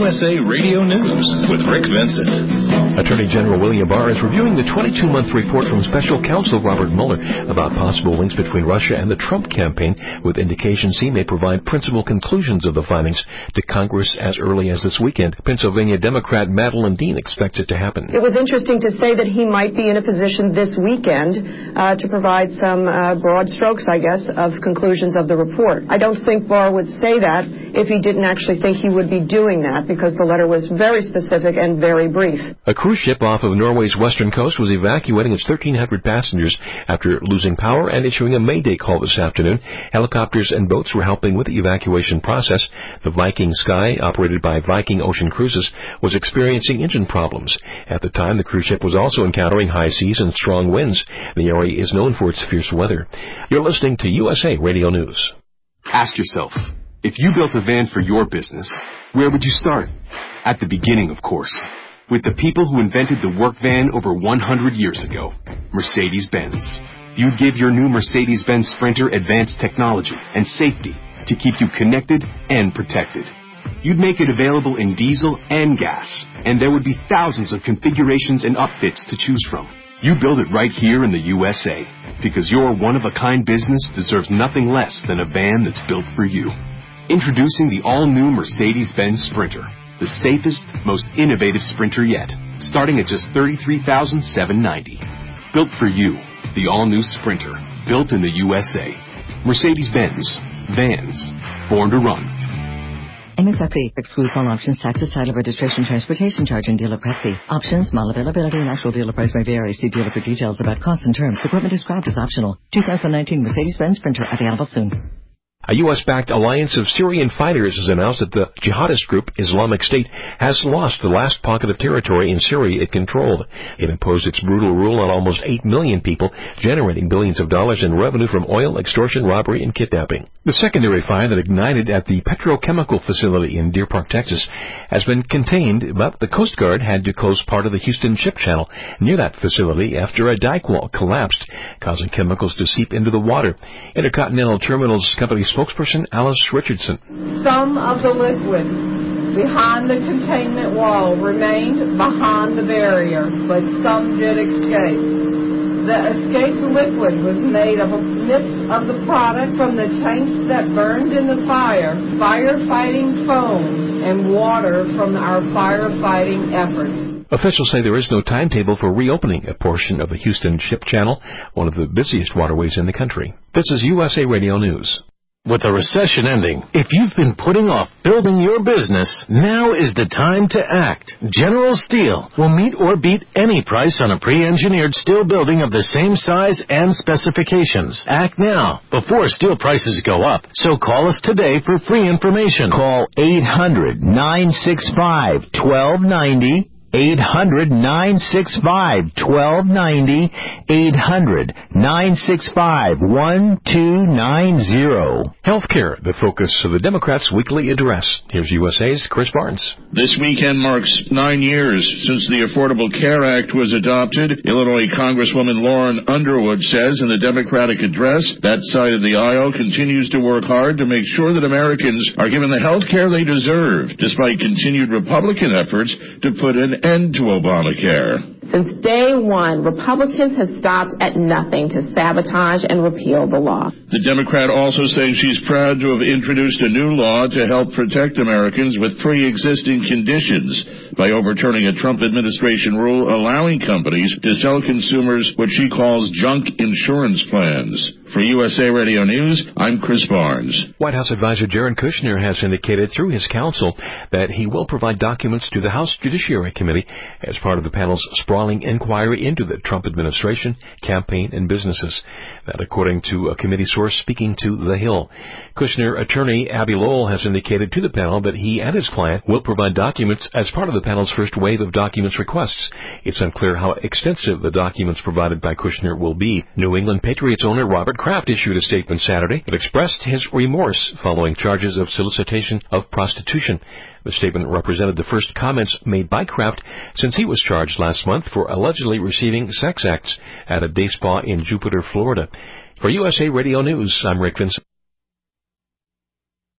USA Radio News with Rick Vincent. Attorney General William Barr is reviewing the 22-month report from Special Counsel Robert Mueller about possible links between Russia and the Trump campaign, with indications he may provide principal conclusions of the findings to Congress as early as this weekend. Pennsylvania Democrat Madeline Dean expects it to happen. It was interesting to say that he might be in a position this weekend to provide some broad strokes, I guess, of conclusions of the report. I don't think Barr would say that if he didn't actually think he would be doing that, because the letter was very specific and very brief. A cruise ship off of Norway's western coast was evacuating its 1,300 passengers after losing power and issuing a mayday call this afternoon. Helicopters and boats were helping with the evacuation process. The Viking Sky, operated by Viking Ocean Cruises, was experiencing engine problems. At the time, the cruise ship was also encountering high seas and strong winds. The area is known for its fierce weather. You're listening to USA Radio News. Ask yourself, if you built a van for your business, where would you start? At the beginning, of course, with the people who invented the work van over 100 years ago, Mercedes-Benz. You'd give your new Mercedes-Benz Sprinter advanced technology and safety to keep you connected and protected. You'd make it available in diesel and gas, and there would be thousands of configurations and upfits to choose from. You build it right here in the USA, because your one-of-a-kind business deserves nothing less than a van that's built for you. Introducing the all-new Mercedes-Benz Sprinter, the safest, most innovative Sprinter yet, starting at just $33,790. Built for you, the all-new Sprinter, built in the USA. Mercedes-Benz, vans, born to run. MSRP excludes all options, taxes, title, registration, transportation charge, and dealer prep fee. Options, model availability, and actual dealer price may vary. See dealer for details about costs and terms. Equipment described as optional. 2019 Mercedes-Benz Sprinter available soon. A U.S.-backed alliance of Syrian fighters has announced that the jihadist group Islamic State has lost the last pocket of territory in Syria it controlled. It imposed its brutal rule on almost 8 million people, generating billions of dollars in revenue from oil, extortion, robbery, and kidnapping. The secondary fire that ignited at the petrochemical facility in Deer Park, Texas, has been contained, but the Coast Guard had to close part of the Houston Ship Channel near that facility after a dike wall collapsed, causing chemicals to seep into the water. Intercontinental Terminals Company spokesperson Alice Richardson. Some of the liquid behind the containment wall remained behind the barrier, but some did escape. The escaped liquid was made of a mix of the product from the tanks that burned in the fire, firefighting foam, and water from our firefighting efforts. Officials say there is no timetable for reopening a portion of the Houston Ship Channel, one of the busiest waterways in the country. This is USA Radio News. With the recession ending, if you've been putting off building your business, now is the time to act. General Steel will meet or beat any price on a pre-engineered steel building of the same size and specifications. Act now, before steel prices go up. So call us today for free information. Call 800-965-1290. 800-965-1290, 800-965-1290. Healthcare, the focus of the Democrats' weekly address. Here's USA's Chris Barnes. This weekend marks 9 years since the Affordable Care Act was adopted. Illinois Congresswoman Lauren Underwood says in the Democratic address that side of the aisle continues to work hard to make sure that Americans are given the health care they deserve, despite continued Republican efforts to put an end to Obamacare. Since day one, Republicans have stopped at nothing to sabotage and repeal the law. The Democrat also says she's proud to have introduced a new law to help protect Americans with pre-existing conditions by overturning a Trump administration rule allowing companies to sell consumers what she calls junk insurance plans. For USA Radio News, I'm Chris Barnes. White House advisor Jared Kushner has indicated through his counsel that he will provide documents to the House Judiciary Committee as part of the panel's sprawling inquiry into the Trump administration, campaign, and businesses. That according to a committee source speaking to The Hill. Kushner attorney Abby Lowell has indicated to the panel that he and his client will provide documents as part of the panel's first wave of documents requests. It's unclear how extensive the documents provided by Kushner will be. New England Patriots owner Robert Kraft issued a statement Saturday that expressed his remorse following charges of solicitation of prostitution. The statement represented the first comments made by Kraft since he was charged last month for allegedly receiving sex acts at a day spa in Jupiter, Florida. For USA Radio News, I'm Rick Vincent.